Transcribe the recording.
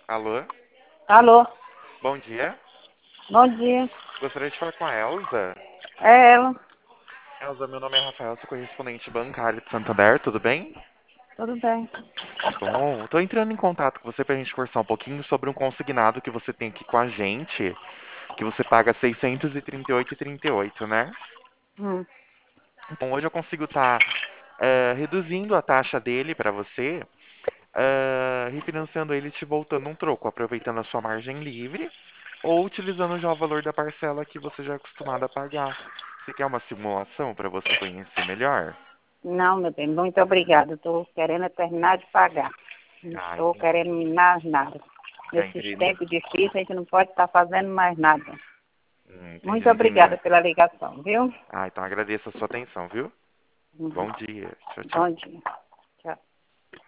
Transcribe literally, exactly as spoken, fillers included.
Alô? Alô, Bom dia. bom dia. Gostaria de falar com a Elza. É ela, Elza, meu nome é Rafael, sou correspondente bancário de Santander, tudo bem? tudo bem. Que bom. Tô entrando em contato com você pra gente conversar um pouquinho sobre um consignado que você tem aqui com a gente, que você paga seiscentos e trinta e oito e trinta e oito, né? Hum. Então hoje eu consigo estar reduzindo a taxa dele pra você, eh, refinanciando ele e te voltando um troco, aproveitando a sua margem livre ou utilizando já o valor da parcela que você já é acostumado a pagar. Você quer uma simulação para você conhecer melhor? Não, meu bem, muito obrigada. Estou querendo é terminar de pagar. Não Ah, estou entendi. querendo mais nada. Já Nesses entrei no... tempos difíceis, a gente não pode estar fazendo mais nada. Hum, entendi, Muito não tem obrigada nem... pela ligação, viu? Ah, então agradeço a sua atenção, viu? Uhum. Bom dia. Tchau, tchau. Bom dia.